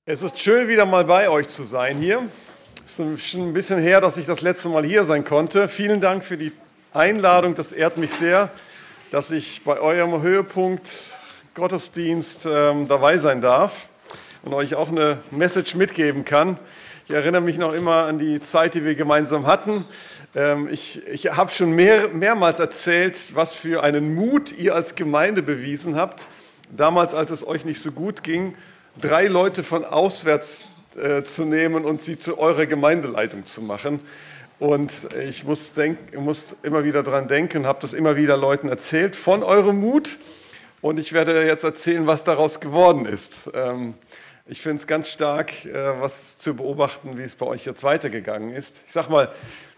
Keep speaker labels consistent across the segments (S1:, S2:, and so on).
S1: Es ist schön, wieder mal bei euch zu sein hier. Es ist schon ein bisschen her, dass ich das letzte Mal hier sein konnte. Vielen Dank für die Einladung. Das ehrt mich sehr, dass ich bei eurem Höhepunkt Gottesdienst dabei sein darf und euch auch eine Message mitgeben kann. Ich erinnere mich noch immer an die Zeit, die wir gemeinsam hatten. Ich habe schon mehrmals erzählt, was für einen Mut ihr als Gemeinde bewiesen habt. Damals, als es euch nicht so gut ging, 3 Leute von auswärts zu nehmen und sie zu eurer Gemeindeleitung zu machen. Und ich muss immer wieder daran denken, habe das immer wieder Leuten erzählt von eurem Mut. Und ich werde jetzt erzählen, was daraus geworden ist. Ich finde es ganz stark, was zu beobachten, wie es bei euch jetzt weitergegangen ist. Ich sage mal,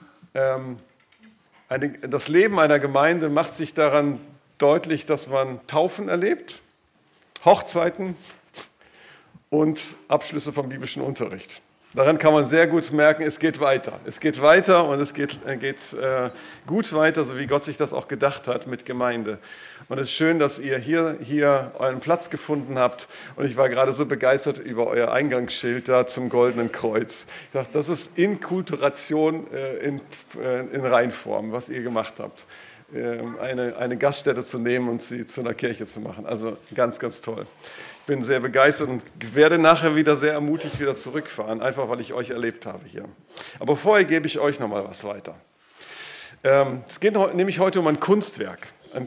S1: das Leben einer Gemeinde macht sich daran deutlich, dass man Taufen erlebt, Hochzeiten und Abschlüsse vom biblischen Unterricht. Daran kann man sehr gut merken, es geht weiter. Es geht weiter und es geht gut weiter, so wie Gott sich das auch gedacht hat mit Gemeinde. Und es ist schön, dass ihr hier euren Platz gefunden habt. Und ich war gerade so begeistert über euer Eingangsschild da zum Goldenen Kreuz. Ich dachte, das ist Inkulturation in Reinform, was ihr gemacht habt. Eine Gaststätte zu nehmen und sie zu einer Kirche zu machen. Also ganz, ganz toll. Ich bin sehr begeistert und werde nachher wieder sehr ermutigt wieder zurückfahren, einfach weil ich euch erlebt habe hier. Aber vorher gebe ich euch noch mal was weiter. Es geht nämlich heute um ein Kunstwerk.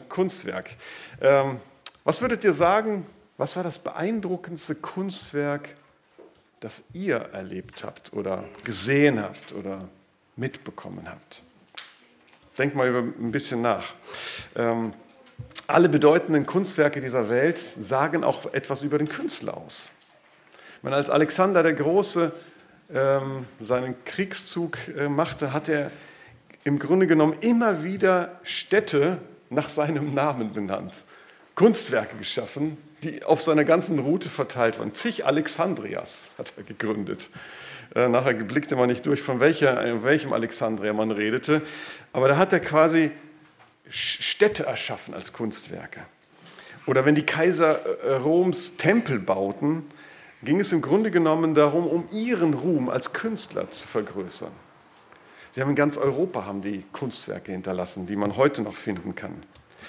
S1: Was würdet ihr sagen, was war das beeindruckendste Kunstwerk, das ihr erlebt habt oder gesehen habt oder mitbekommen habt? Denkt mal ein bisschen nach. Alle bedeutenden Kunstwerke dieser Welt sagen auch etwas über den Künstler aus. Als Alexander der Große seinen Kriegszug machte, hat er im Grunde genommen immer wieder Städte nach seinem Namen benannt. Kunstwerke geschaffen, die auf seiner ganzen Route verteilt waren. Zig Alexandrias hat er gegründet. Nachher blickte man nicht durch, von welchem Alexandria man redete. Aber da hat er quasi Städte erschaffen als Kunstwerke. Oder wenn die Kaiser Roms Tempel bauten, ging es im Grunde genommen darum, um ihren Ruhm als Künstler zu vergrößern. Sie haben in ganz Europa die Kunstwerke hinterlassen, die man heute noch finden kann.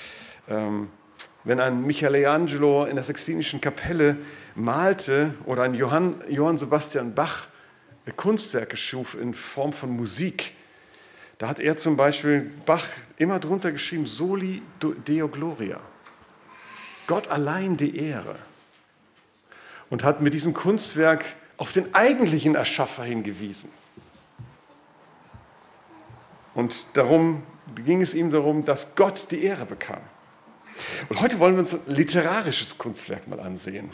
S1: Wenn ein Michelangelo in der Sixtinischen Kapelle malte oder ein Johann Sebastian Bach Kunstwerke schuf in Form von Musik, da hat er zum Beispiel Bach immer drunter geschrieben, Soli Deo Gloria, Gott allein die Ehre. Und hat mit diesem Kunstwerk auf den eigentlichen Erschaffer hingewiesen. Und darum ging es ihm darum, dass Gott die Ehre bekam. Und heute wollen wir uns ein literarisches Kunstwerk mal ansehen.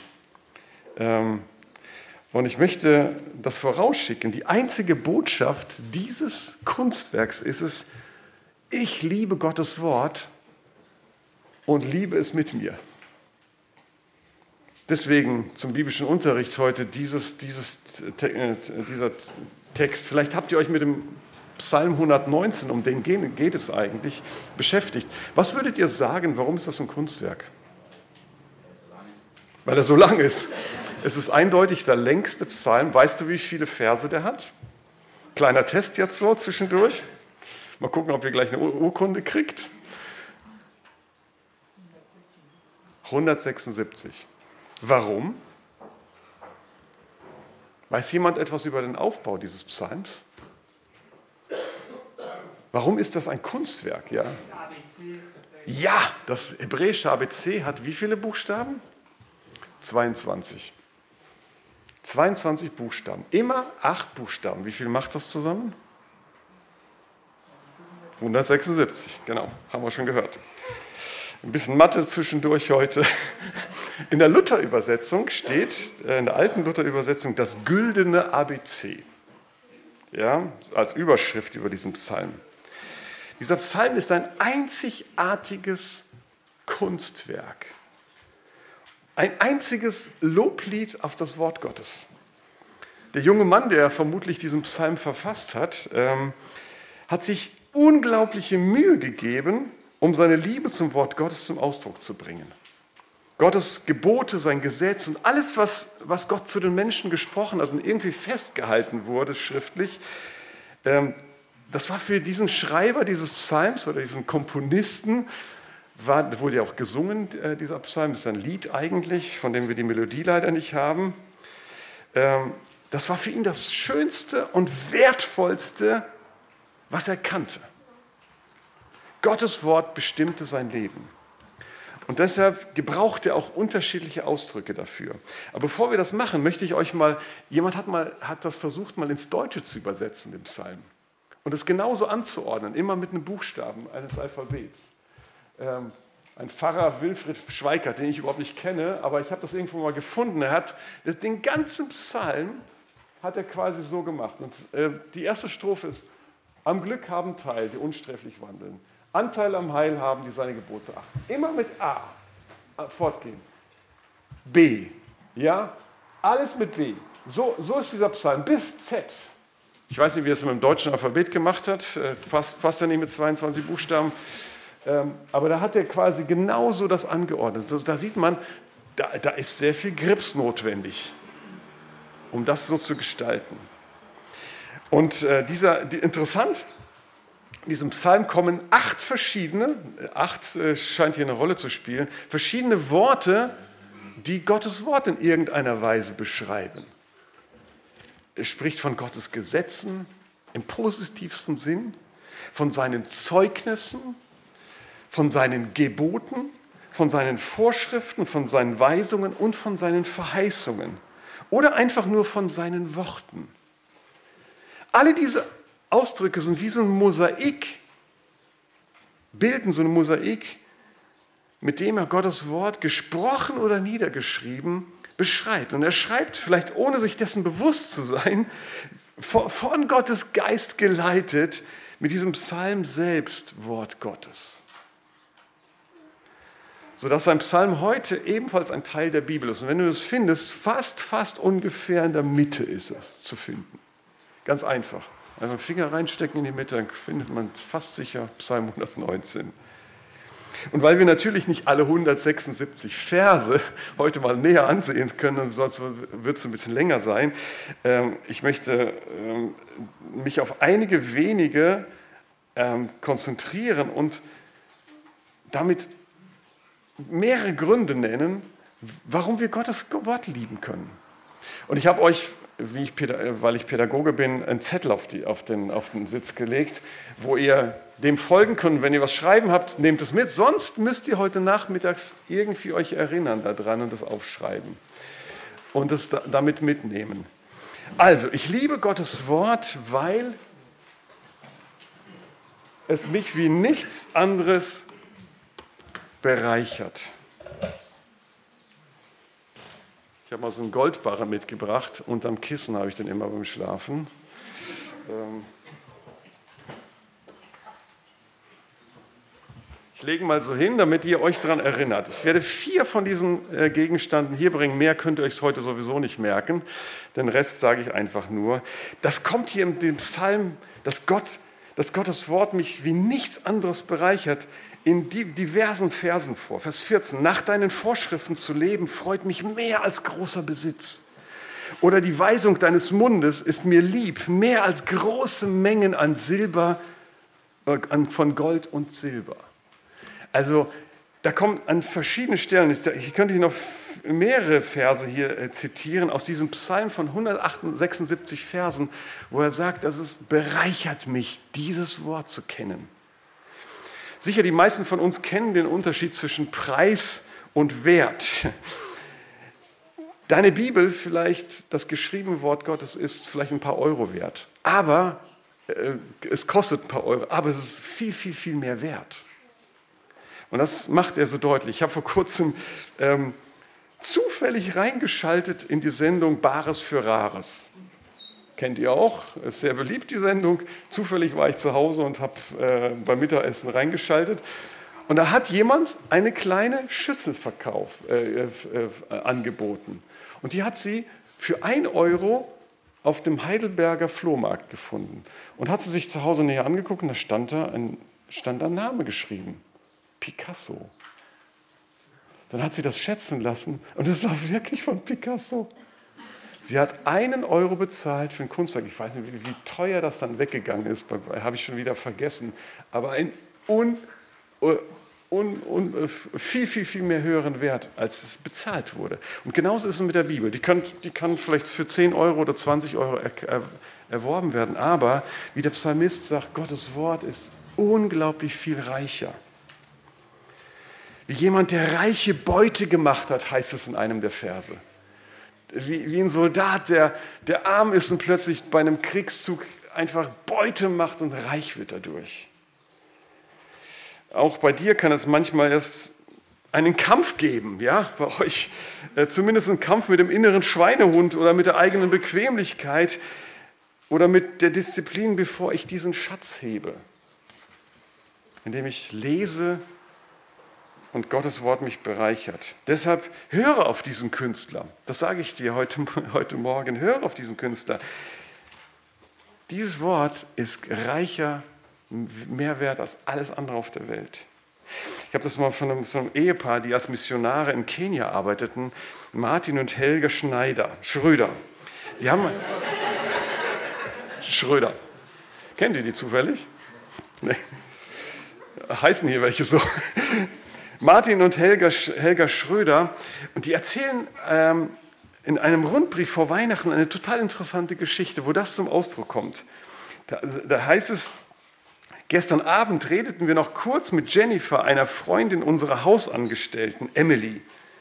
S1: Und ich möchte das vorausschicken. Die einzige Botschaft dieses Kunstwerks ist es, ich liebe Gottes Wort und liebe es mit mir. Deswegen zum biblischen Unterricht heute dieser Text. Vielleicht habt ihr euch mit dem Psalm 119, um den geht es eigentlich, beschäftigt. Was würdet ihr sagen, warum ist das ein Kunstwerk? Weil er so lang ist. Es ist eindeutig der längste Psalm. Weißt du, wie viele Verse der hat? Kleiner Test jetzt so zwischendurch. Mal gucken, ob ihr gleich eine Urkunde kriegt. 176. Warum? Weiß jemand etwas über den Aufbau dieses Psalms? Warum ist das ein Kunstwerk? Ja, das hebräische ABC hat wie viele Buchstaben? 22. 22 Buchstaben. Immer 8 Buchstaben. Wie viel macht das zusammen? 176, genau. Haben wir schon gehört. Ein bisschen Mathe zwischendurch heute. In der Luther-Übersetzung steht, in der alten Luther-Übersetzung, das güldene ABC. Ja, als Überschrift über diesen Psalm. Dieser Psalm ist ein einzigartiges Kunstwerk. Ein einziges Loblied auf das Wort Gottes. Der junge Mann, der vermutlich diesen Psalm verfasst hat, hat sich unglaubliche Mühe gegeben, um seine Liebe zum Wort Gottes zum Ausdruck zu bringen. Gottes Gebote, sein Gesetz und alles, was Gott zu den Menschen gesprochen hat und irgendwie festgehalten wurde schriftlich, das war für diesen Schreiber dieses Psalms oder diesen Komponisten, wurde ja auch gesungen, dieser Psalm, das ist ein Lied eigentlich, von dem wir die Melodie leider nicht haben. Das war für ihn das Schönste und Wertvollste, was er kannte. Gottes Wort bestimmte sein Leben. Und deshalb gebraucht er auch unterschiedliche Ausdrücke dafür. Aber bevor wir das machen, möchte ich euch mal, jemand hat das versucht, mal ins Deutsche zu übersetzen, den Psalm. Und es genauso anzuordnen, immer mit einem Buchstaben eines Alphabets. Ein Pfarrer, Wilfried Schweikert, den ich überhaupt nicht kenne, aber ich habe das irgendwo mal gefunden. Er hat den ganzen Psalm hat er quasi so gemacht. Und die erste Strophe ist: Am Glück haben teil, die unsträflich wandeln. Anteil am Heil haben, die seine Gebote achten. Immer mit A fortgehen. B, ja, alles mit B. So ist dieser Psalm bis Z. Ich weiß nicht, wie er es mit dem deutschen Alphabet gemacht hat. Passt ja nicht mit 22 Buchstaben. Aber da hat er quasi genauso das angeordnet. Da sieht man, da ist sehr viel Grips notwendig, um das so zu gestalten. Und interessant, in diesem Psalm kommen 8 verschiedene, 8 scheint hier eine Rolle zu spielen, verschiedene Worte, die Gottes Wort in irgendeiner Weise beschreiben. Es spricht von Gottes Gesetzen im positivsten Sinn, von seinen Zeugnissen, von seinen Geboten, von seinen Vorschriften, von seinen Weisungen und von seinen Verheißungen oder einfach nur von seinen Worten. Alle diese Ausdrücke sind wie so ein Mosaik, bilden so ein Mosaik, mit dem er Gottes Wort gesprochen oder niedergeschrieben beschreibt. Und er schreibt, vielleicht ohne sich dessen bewusst zu sein, von Gottes Geist geleitet, mit diesem Psalm selbst Wort Gottes. Sodass sein Psalm heute ebenfalls ein Teil der Bibel ist. Und wenn du das findest, fast ungefähr in der Mitte ist es zu finden. Ganz einfach. Einfach einen Finger reinstecken in die Mitte, dann findet man fast sicher Psalm 119. Und weil wir natürlich nicht alle 176 Verse heute mal näher ansehen können, sonst wird es ein bisschen länger sein, ich möchte mich auf einige wenige konzentrieren und damit mehrere Gründe nennen, warum wir Gottes Wort lieben können. Und ich habe euch, weil ich Pädagoge bin, einen Zettel auf den Sitz gelegt, wo ihr dem folgen könnt. Wenn ihr was schreiben habt, nehmt es mit. Sonst müsst ihr heute nachmittags irgendwie euch erinnern daran und das aufschreiben und es damit mitnehmen. Also, ich liebe Gottes Wort, weil es mich wie nichts anderes bereichert. Ich habe mal so einen Goldbarren mitgebracht. Unterm Kissen habe ich den immer beim Schlafen. Ich lege mal so hin, damit ihr euch daran erinnert. Ich werde 4 von diesen Gegenständen hier bringen. Mehr könnt ihr euch heute sowieso nicht merken. Den Rest sage ich einfach nur. Das kommt hier in dem Psalm, dass Gottes Wort mich wie nichts anderes bereichert, in diversen Versen vor. Vers 14, nach deinen Vorschriften zu leben, freut mich mehr als großer Besitz. Oder die Weisung deines Mundes ist mir lieb, mehr als große Mengen an Silber, von Gold und Silber. Also da kommen an verschiedenen Stellen, ich könnte hier noch mehrere Verse hier zitieren, aus diesem Psalm von 176 Versen, wo er sagt, dass es bereichert mich, dieses Wort zu kennen. Sicher, die meisten von uns kennen den Unterschied zwischen Preis und Wert. Deine Bibel, vielleicht das geschriebene Wort Gottes, ist vielleicht ein paar Euro wert. Aber es kostet ein paar Euro, aber es ist viel, viel, viel mehr wert. Und das macht er so deutlich. Ich habe vor kurzem zufällig reingeschaltet in die Sendung Bares für Rares. Kennt ihr auch, ist sehr beliebt, die Sendung. Zufällig war ich zu Hause und habe beim Mittagessen reingeschaltet. Und da hat jemand eine kleine Schüssel angeboten. Und die hat sie für 1 Euro auf dem Heidelberger Flohmarkt gefunden. Und hat sie sich zu Hause näher angeguckt und da stand da ein Name geschrieben. Picasso. Dann hat sie das schätzen lassen und es war wirklich von Picasso. Sie hat 1 Euro bezahlt für ein Kunstwerk. Ich weiß nicht, wie teuer das dann weggegangen ist, habe ich schon wieder vergessen. Aber ein viel mehr höheren Wert, als es bezahlt wurde. Und genauso ist es mit der Bibel. Die kann vielleicht für 10 Euro oder 20 Euro erworben werden. Aber, wie der Psalmist sagt, Gottes Wort ist unglaublich viel reicher. Wie jemand, der reiche Beute gemacht hat, heißt es in einem der Verse. Wie ein Soldat, der arm ist und plötzlich bei einem Kriegszug einfach Beute macht und reich wird dadurch. Auch bei dir kann es manchmal erst einen Kampf geben, ja, bei euch. Zumindest einen Kampf mit dem inneren Schweinehund oder mit der eigenen Bequemlichkeit oder mit der Disziplin, bevor ich diesen Schatz hebe, indem ich lese und Gottes Wort mich bereichert. Deshalb höre auf diesen Künstler. Das sage ich dir heute Morgen. Höre auf diesen Künstler. Dieses Wort ist reicher, mehr wert als alles andere auf der Welt. Ich habe das mal von so einem Ehepaar, die als Missionare in Kenia arbeiteten, Martin und Helga Schröder. Die haben... Schröder. Kennt ihr die zufällig? Nee. Heißen hier welche so? Martin und Helga Schröder, und die erzählen in einem Rundbrief vor Weihnachten eine total interessante Geschichte, wo das zum Ausdruck kommt. Da heißt es, gestern Abend redeten wir noch kurz mit Jennifer, einer Freundin unserer Hausangestellten, Emily,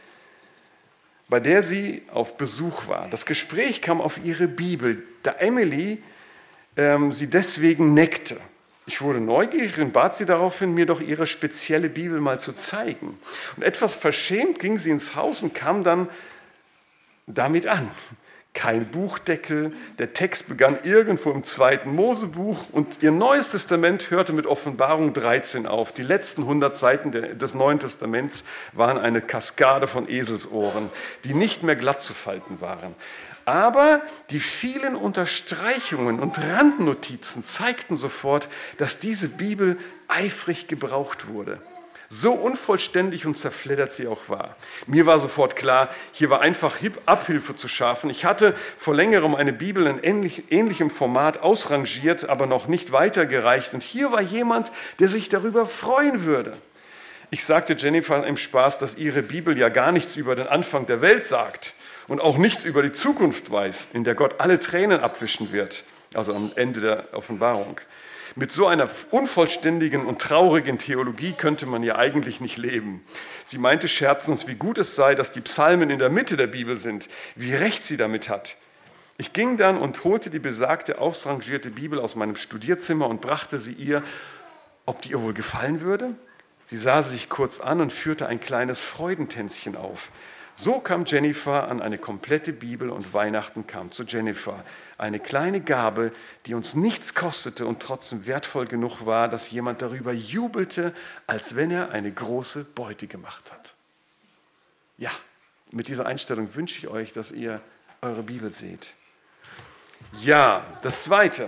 S1: bei der sie auf Besuch war. Das Gespräch kam auf ihre Bibel, da Emily sie deswegen neckte. Ich wurde neugierig und bat sie daraufhin, mir doch ihre spezielle Bibel mal zu zeigen. Und etwas verschämt ging sie ins Haus und kam dann damit an. Kein Buchdeckel, der Text begann irgendwo im 2. Mosebuch und ihr Neues Testament hörte mit Offenbarung 13 auf. Die letzten 100 Seiten des Neuen Testaments waren eine Kaskade von Eselsohren, die nicht mehr glatt zu falten waren. Aber die vielen Unterstreichungen und Randnotizen zeigten sofort, dass diese Bibel eifrig gebraucht wurde. So unvollständig und zerfleddert sie auch war. Mir war sofort klar, hier war einfach Abhilfe zu schaffen. Ich hatte vor längerem eine Bibel in ähnlichem Format ausrangiert, aber noch nicht weitergereicht. Und hier war jemand, der sich darüber freuen würde. Ich sagte Jennifer im Spaß, dass ihre Bibel ja gar nichts über den Anfang der Welt sagt und auch nichts über die Zukunft weiß, in der Gott alle Tränen abwischen wird, also am Ende der Offenbarung. Mit so einer unvollständigen und traurigen Theologie könnte man ja eigentlich nicht leben. Sie meinte scherzend, wie gut es sei, dass die Psalmen in der Mitte der Bibel sind, wie recht sie damit hat. Ich ging dann und holte die besagte ausrangierte Bibel aus meinem Studierzimmer und brachte sie ihr, ob die ihr wohl gefallen würde. Sie sah sich kurz an und führte ein kleines Freudentänzchen auf. So kam Jennifer an eine komplette Bibel und Weihnachten kam zu Jennifer. Eine kleine Gabe, die uns nichts kostete und trotzdem wertvoll genug war, dass jemand darüber jubelte, als wenn er eine große Beute gemacht hat. Ja, mit dieser Einstellung wünsche ich euch, dass ihr eure Bibel seht. Ja, das Zweite.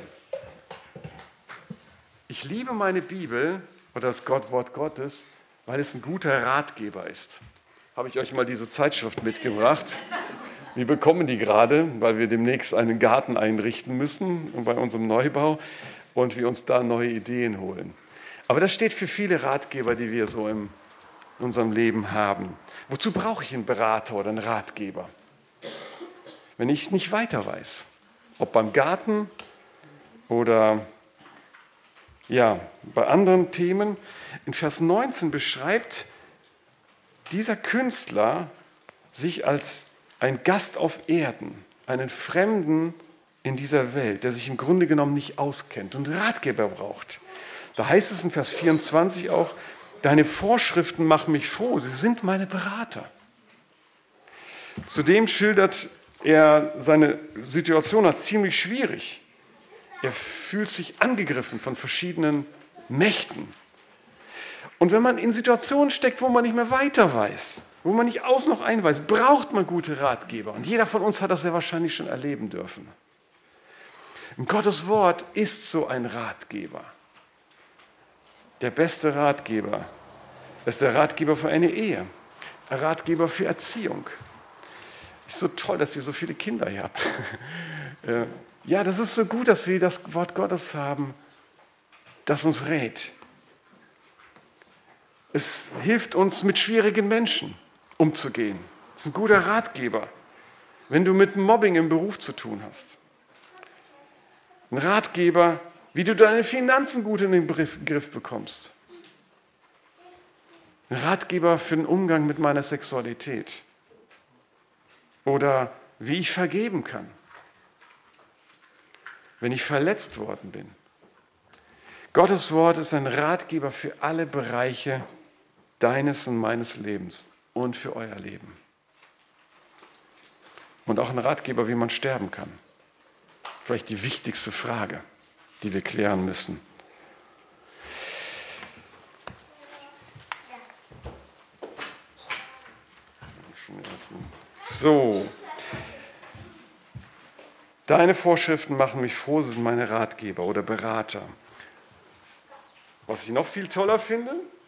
S1: Ich liebe meine Bibel oder das Wort Gottes, weil es ein guter Ratgeber ist. Habe ich euch mal diese Zeitschrift mitgebracht. Wir bekommen die gerade, weil wir demnächst einen Garten einrichten müssen bei unserem Neubau und wir uns da neue Ideen holen. Aber das steht für viele Ratgeber, die wir so in unserem Leben haben. Wozu brauche ich einen Berater oder einen Ratgeber? Wenn ich nicht weiter weiß, ob beim Garten oder ja, bei anderen Themen. In Vers 19 beschreibt dieser Künstler sich als ein Gast auf Erden, einen Fremden in dieser Welt, der sich im Grunde genommen nicht auskennt und Ratgeber braucht. Da heißt es in Vers 24 auch, deine Vorschriften machen mich froh, sie sind meine Berater. Zudem schildert er seine Situation als ziemlich schwierig. Er fühlt sich angegriffen von verschiedenen Mächten. Und wenn man in Situationen steckt, wo man nicht mehr weiter weiß, wo man nicht aus noch ein weiß, braucht man gute Ratgeber. Und jeder von uns hat das sehr wahrscheinlich schon erleben dürfen. Und Gottes Wort ist so ein Ratgeber. Der beste Ratgeber ist der Ratgeber für eine Ehe. Ratgeber für Erziehung. Ist so toll, dass ihr so viele Kinder hier habt. Ja, das ist so gut, dass wir das Wort Gottes haben, das uns rät. Es hilft uns, mit schwierigen Menschen umzugehen. Es ist ein guter Ratgeber, wenn du mit Mobbing im Beruf zu tun hast. Ein Ratgeber, wie du deine Finanzen gut in den Griff bekommst. Ein Ratgeber für den Umgang mit meiner Sexualität. Oder wie ich vergeben kann, wenn ich verletzt worden bin. Gottes Wort ist ein Ratgeber für alle Bereiche deines und meines Lebens und für euer Leben. Und auch ein Ratgeber, wie man sterben kann. Vielleicht die wichtigste Frage, die wir klären müssen. So. Deine Vorschriften machen mich froh, sie sind meine Ratgeber oder Berater. Was ich noch viel toller finde,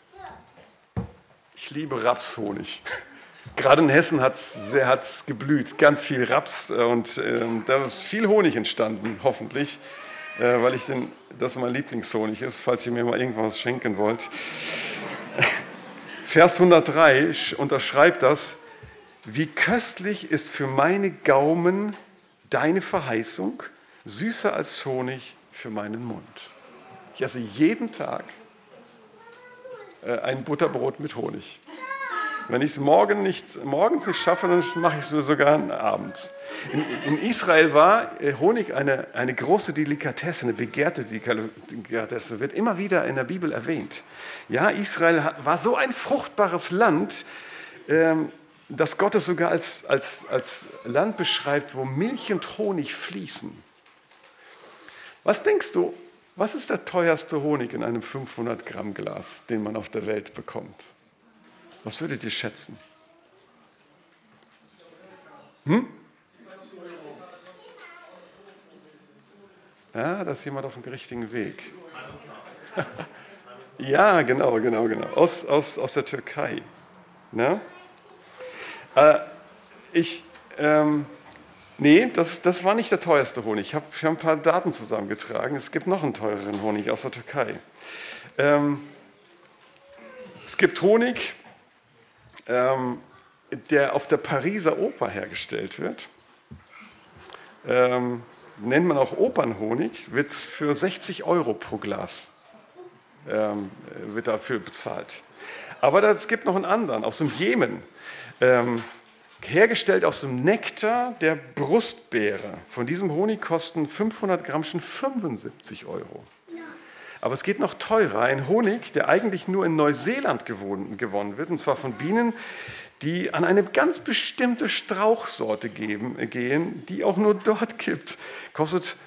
S1: ich liebe Rapshonig. Gerade in Hessen hat es geblüht, ganz viel Raps und da ist viel Honig entstanden, hoffentlich, weil das mein Lieblingshonig ist, falls ihr mir mal irgendwas schenken wollt. Vers 103 unterschreibt das: Wie köstlich ist für meine Gaumen deine Verheißung, süßer als Honig für meinen Mund. Ich esse jeden Tag ein Butterbrot mit Honig. Wenn ich es morgens nicht schaffe, dann mache ich es mir sogar abends. In Israel war Honig eine große Delikatesse, eine begehrte Delikatesse, wird immer wieder in der Bibel erwähnt. Ja, Israel war so ein fruchtbares Land, dass Gott es sogar als Land beschreibt, wo Milch und Honig fließen. Was denkst du, was ist der teuerste Honig in einem 500 Gramm Glas, den man auf der Welt bekommt? Was würdet ihr schätzen? Ja, da ist jemand auf dem richtigen Weg. Ja, genau. Aus der Türkei. Ne? Nee, das war nicht der teuerste Honig. Ich habe ein paar Daten zusammengetragen. Es gibt noch einen teureren Honig aus der Türkei. Es gibt Honig, der auf der Pariser Oper hergestellt wird. Nennt man auch Opernhonig, wird für 60 € pro Glas wird dafür bezahlt. Aber es gibt noch einen anderen, aus dem Jemen. Hergestellt aus dem Nektar der Brustbeere. Von diesem Honig kosten 500 Gramm schon 75 €. Aber es geht noch teurer. Ein Honig, der eigentlich nur in Neuseeland gewonnen wird, und zwar von Bienen, die an eine ganz bestimmte Strauchsorte gehen, die auch nur dort gibt, kostet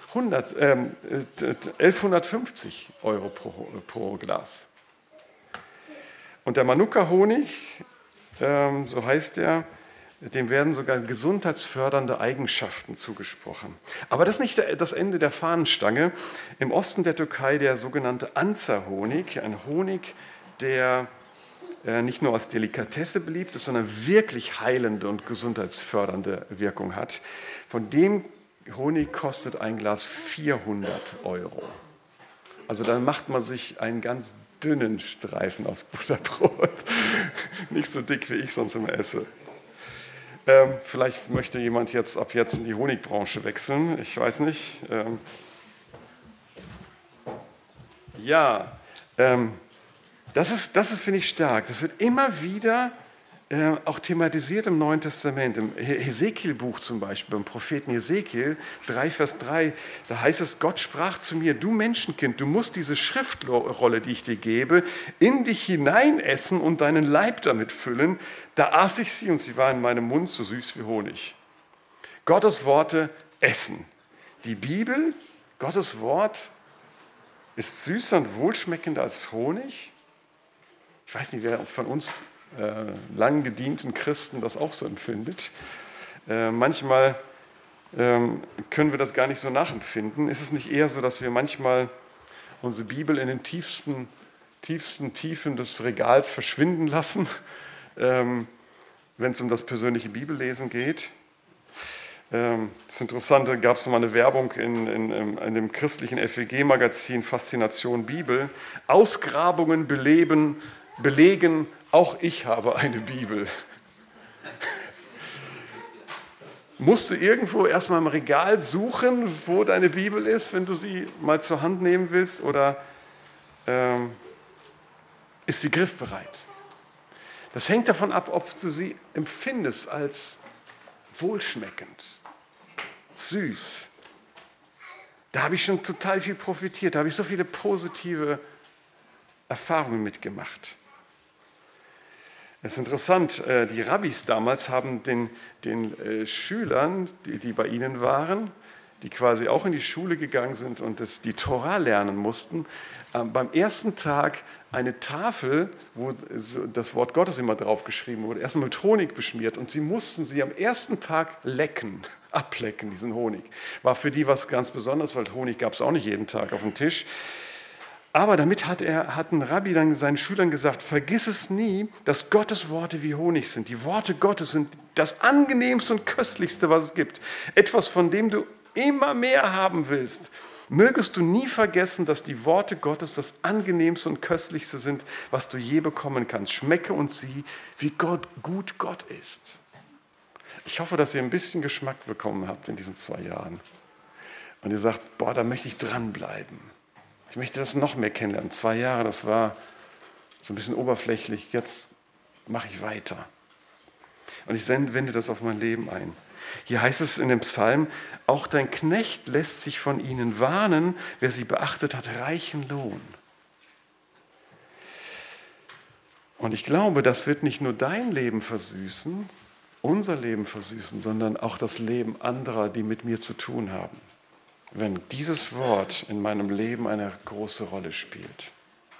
S1: 1150 € pro Glas. Und der Manuka-Honig, so heißt der, dem werden sogar gesundheitsfördernde Eigenschaften zugesprochen. Aber das ist nicht das Ende der Fahnenstange. Im Osten der Türkei der sogenannte Anzer-Honig, ein Honig, der nicht nur als Delikatesse beliebt ist, sondern wirklich heilende und gesundheitsfördernde Wirkung hat. Von dem Honig kostet ein Glas 400 €. Also dann macht man sich einen ganz dünnen Streifen aus Butterbrot. Nicht so dick, wie ich sonst immer esse. Vielleicht möchte jemand ab jetzt in die Honigbranche wechseln. Ich weiß nicht. Das ist, finde ich, stark. Das wird immer wieder auch thematisiert im Neuen Testament. Im Hesekiel-Buch zum Beispiel, beim Propheten Hesekiel 3, Vers 3, da heißt es, Gott sprach zu mir, du Menschenkind, du musst diese Schriftrolle, die ich dir gebe, in dich hineinessen und deinen Leib damit füllen. Da aß ich sie und sie war in meinem Mund so süß wie Honig. Gottes Worte essen. Die Bibel, Gottes Wort, ist süßer und wohlschmeckender als Honig. Ich weiß nicht, wer von uns lang gedienten Christen das auch so empfindet. Manchmal können wir das gar nicht so nachempfinden. Ist es nicht eher so, dass wir manchmal unsere Bibel in den tiefsten Tiefen des Regals verschwinden lassen wenn es um das persönliche Bibellesen geht. Das ist interessant, da gab es mal eine Werbung in dem christlichen FEG-Magazin Faszination Bibel. Ausgrabungen belegen, auch ich habe eine Bibel. Musst du irgendwo erstmal im Regal suchen, wo deine Bibel ist, wenn du sie mal zur Hand nehmen willst, oder ist sie griffbereit? Das hängt davon ab, ob du sie empfindest als wohlschmeckend, süß. Da habe ich schon total viel profitiert, da habe ich so viele positive Erfahrungen mitgemacht. Es ist interessant, die Rabbis damals haben den Schülern, die bei ihnen waren, die quasi auch in die Schule gegangen sind und die Tora lernen mussten, beim ersten Tag eine Tafel, wo das Wort Gottes immer draufgeschrieben wurde, erstmal mit Honig beschmiert, und sie mussten sie am ersten Tag ablecken, diesen Honig. War für die was ganz Besonderes, weil Honig gab es auch nicht jeden Tag auf dem Tisch. Aber damit hat ein Rabbi dann seinen Schülern gesagt, vergiss es nie, dass Gottes Worte wie Honig sind. Die Worte Gottes sind das angenehmste und köstlichste, was es gibt. Etwas, von dem du immer mehr haben willst. Mögest du nie vergessen, dass die Worte Gottes das angenehmste und köstlichste sind, was du je bekommen kannst. Schmecke und sieh, wie gut Gott ist. Ich hoffe, dass ihr ein bisschen Geschmack bekommen habt in diesen 2 Jahren. Und ihr sagt, boah, da möchte ich dranbleiben. Ich möchte das noch mehr kennenlernen. 2 Jahre, das war so ein bisschen oberflächlich. Jetzt mache ich weiter. Und ich wende das auf mein Leben ein. Hier heißt es in dem Psalm, auch dein Knecht lässt sich von ihnen warnen, wer sie beachtet hat, reichen Lohn. Und ich glaube, das wird nicht nur dein Leben versüßen, unser Leben versüßen, sondern auch das Leben anderer, die mit mir zu tun haben, wenn dieses Wort in meinem Leben eine große Rolle spielt.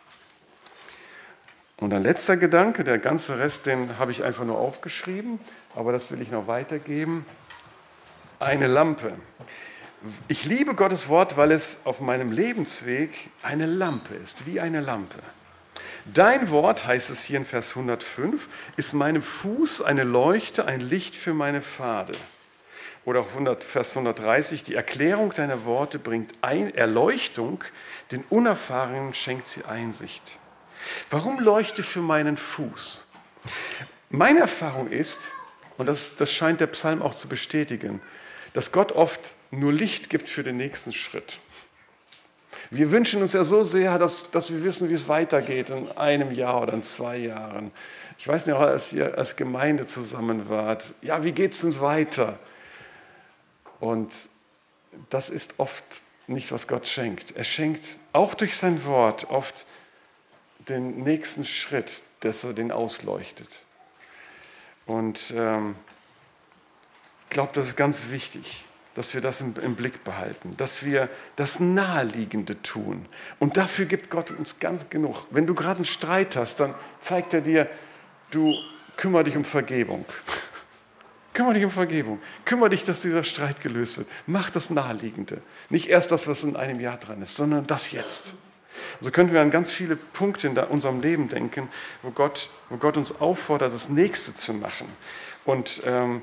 S1: Und ein letzter Gedanke, der ganze Rest, den habe ich einfach nur aufgeschrieben, aber das will ich noch weitergeben. Eine Lampe. Ich liebe Gottes Wort, weil es auf meinem Lebensweg eine Lampe ist, wie eine Lampe. Dein Wort, heißt es hier in Vers 105, ist meinem Fuß eine Leuchte, ein Licht für meine Pfade. Oder auch Vers 130, die Erklärung deiner Worte bringt Erleuchtung, den Unerfahrenen schenkt sie Einsicht. Warum Leuchte für meinen Fuß? Meine Erfahrung ist, und das scheint der Psalm auch zu bestätigen, dass Gott oft nur Licht gibt für den nächsten Schritt. Wir wünschen uns ja so sehr, dass wir wissen, wie es weitergeht in einem Jahr oder in 2 Jahren. Ich weiß nicht, auch als ihr als Gemeinde zusammen wart, ja, wie geht es denn weiter? Und das ist oft nicht, was Gott schenkt. Er schenkt auch durch sein Wort oft den nächsten Schritt, dass er den ausleuchtet. Und ich glaube, das ist ganz wichtig, dass wir das im Blick behalten, dass wir das Naheliegende tun. Und dafür gibt Gott uns ganz genug. Wenn du gerade einen Streit hast, dann zeigt er dir, du kümmere dich um Vergebung. Kümmere dich um Vergebung. Kümmere dich, dass dieser Streit gelöst wird. Mach das Naheliegende. Nicht erst das, was in einem Jahr dran ist, sondern das jetzt. So können wir an ganz viele Punkte in unserem Leben denken, wo Gott uns auffordert, das Nächste zu machen. Und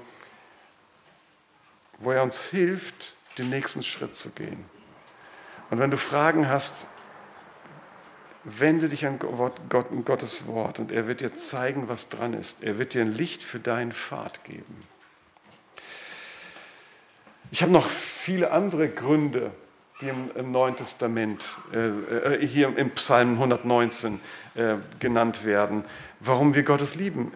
S1: wo er uns hilft, den nächsten Schritt zu gehen. Und wenn du Fragen hast, wende dich an Gottes Wort und er wird dir zeigen, was dran ist. Er wird dir ein Licht für deinen Pfad geben. Ich habe noch viele andere Gründe, die im Neuen Testament, hier im Psalm 119 genannt werden, warum wir Gottes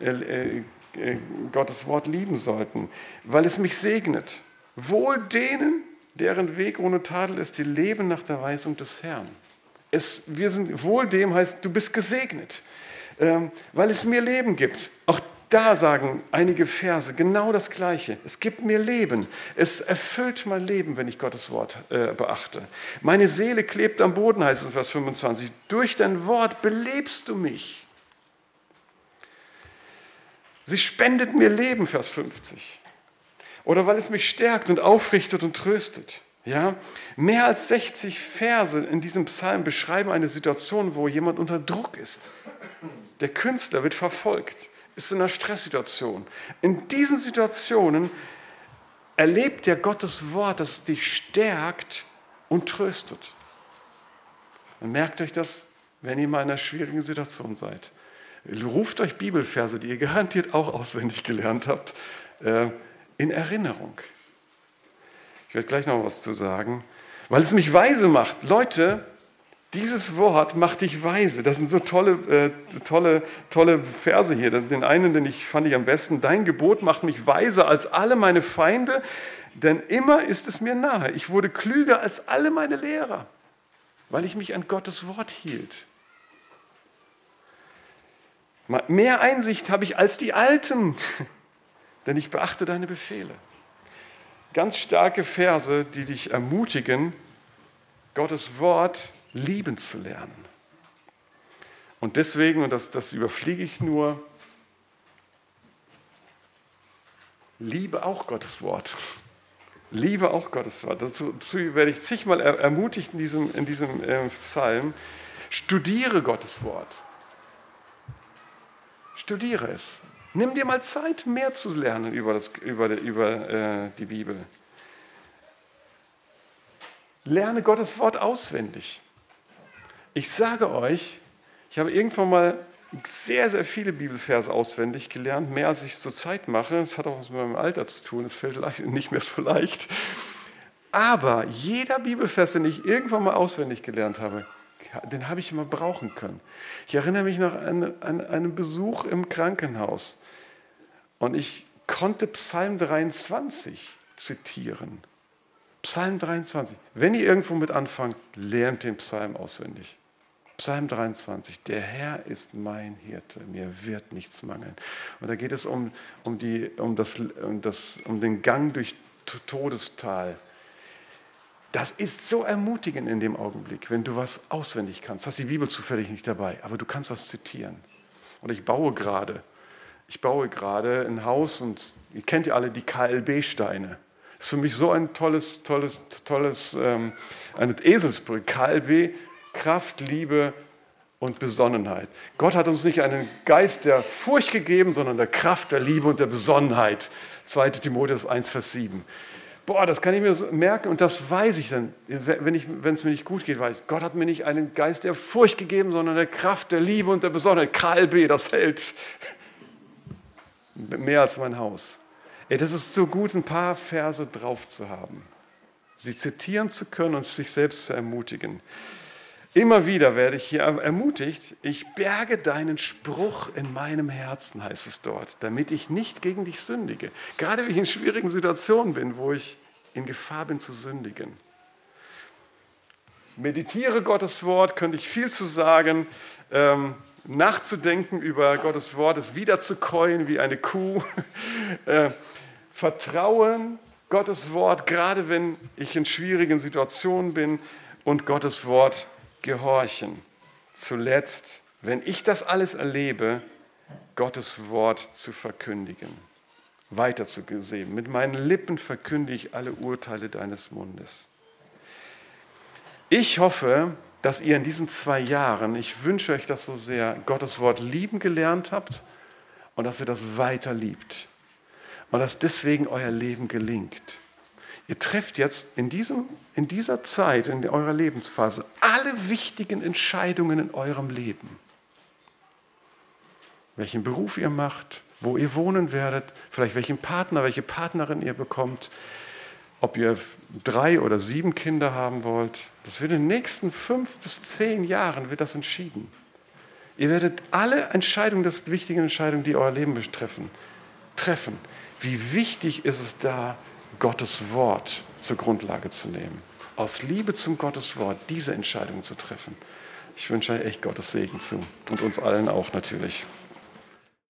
S1: Wort lieben sollten. Weil es mich segnet. Wohl denen, deren Weg ohne Tadel ist, die leben nach der Weisung des Herrn. Wohl dem heißt, du bist gesegnet, weil es mir Leben gibt. Auch da sagen einige Verse genau das Gleiche. Es gibt mir Leben. Es erfüllt mein Leben, wenn ich Gottes Wort beachte. Meine Seele klebt am Boden, heißt es in Vers 25. Durch dein Wort belebst du mich. Sie spendet mir Leben, Vers 50. Oder weil es mich stärkt und aufrichtet und tröstet. Ja? Mehr als 60 Verse in diesem Psalm beschreiben eine Situation, wo jemand unter Druck ist. Der Künstler wird verfolgt. ist in einer Stresssituation. In diesen Situationen erlebt ja Gottes Wort, das dich stärkt und tröstet. Und merkt euch das, wenn ihr mal in einer schwierigen Situation seid. Ruft euch Bibelverse, die ihr garantiert auch auswendig gelernt habt, in Erinnerung. Ich werde gleich noch was zu sagen, weil es mich weise macht. Leute, dieses Wort macht dich weise. Das sind so tolle Verse hier. Den einen, fand ich am besten. Dein Gebot macht mich weiser als alle meine Feinde, denn immer ist es mir nahe. Ich wurde klüger als alle meine Lehrer, weil ich mich an Gottes Wort hielt. Mehr Einsicht habe ich als die Alten, denn ich beachte deine Befehle. Ganz starke Verse, die dich ermutigen, Gottes Wort lieben zu lernen. Und deswegen, und das überfliege ich nur, liebe auch Gottes Wort. Liebe auch Gottes Wort. Dazu werde ich zigmal ermutigt in diesem Psalm. Studiere Gottes Wort. Studiere es. Nimm dir mal Zeit, mehr zu lernen über die Bibel. Lerne Gottes Wort auswendig. Ich sage euch, ich habe irgendwann mal sehr, sehr viele Bibelverse auswendig gelernt, mehr als ich es zurzeit mache. Das hat auch was mit meinem Alter zu tun, es fällt nicht mehr so leicht. Aber jeder Bibelvers, den ich irgendwann mal auswendig gelernt habe, den habe ich immer brauchen können. Ich erinnere mich noch an einen Besuch im Krankenhaus und ich konnte Psalm 23 zitieren. Psalm 23. Wenn ihr irgendwo mit anfangt, lernt den Psalm auswendig. Psalm 23. Der Herr ist mein Hirte, mir wird nichts mangeln. Und da geht es um den Gang durch Todestal. Das ist so ermutigend in dem Augenblick, wenn du was auswendig kannst. Hast die Bibel zufällig nicht dabei, aber du kannst was zitieren. Und ich baue gerade ein Haus und ihr kennt ja alle die KLB-Steine. Das ist für mich so ein tolles eine Eselsbrücke. KLB, Kraft, Liebe und Besonnenheit. Gott hat uns nicht einen Geist der Furcht gegeben, sondern der Kraft, der Liebe und der Besonnenheit. 2. Timotheus 1, Vers 7. Boah, das kann ich mir so merken und das weiß ich dann, wenn es mir nicht gut geht, weiß ich, Gott hat mir nicht einen Geist der Furcht gegeben, sondern der Kraft, der Liebe und der Besonnenheit. KLB, das hält mehr als mein Haus. Das ist so gut, ein paar Verse drauf zu haben, sie zitieren zu können und sich selbst zu ermutigen. Immer wieder werde ich hier ermutigt, ich berge deinen Spruch in meinem Herzen, heißt es dort, damit ich nicht gegen dich sündige. Gerade wenn ich in schwierigen Situationen bin, wo ich in Gefahr bin zu sündigen. Meditiere Gottes Wort, könnte ich viel zu sagen. Nachzudenken über Gottes Wort ist wieder zu käuen wie eine Kuh. Vertrauen Gottes Wort, gerade wenn ich in schwierigen Situationen bin, und Gottes Wort gehorchen. Zuletzt, wenn ich das alles erlebe, Gottes Wort zu verkündigen, weiterzugeben. Mit meinen Lippen verkündige ich alle Urteile deines Mundes. Ich hoffe, dass ihr in diesen 2 Jahren, ich wünsche euch das so sehr, Gottes Wort lieben gelernt habt und dass ihr das weiter liebt und dass deswegen euer Leben gelingt. Ihr trefft jetzt in dieser Zeit, in eurer Lebensphase, alle wichtigen Entscheidungen in eurem Leben. Welchen Beruf ihr macht, wo ihr wohnen werdet, vielleicht welchen Partner, welche Partnerin ihr bekommt, ob ihr 3 oder 7 Kinder haben wollt. Das wird in den nächsten 5 bis 10 Jahren wird das entschieden. Ihr werdet alle Entscheidungen, das wichtigen Entscheidungen, die euer Leben betreffen, treffen. Wie wichtig ist es da, Gottes Wort zur Grundlage zu nehmen. Aus Liebe zum Gottes Wort diese Entscheidung zu treffen. Ich wünsche euch echt Gottes Segen zu und uns allen auch natürlich.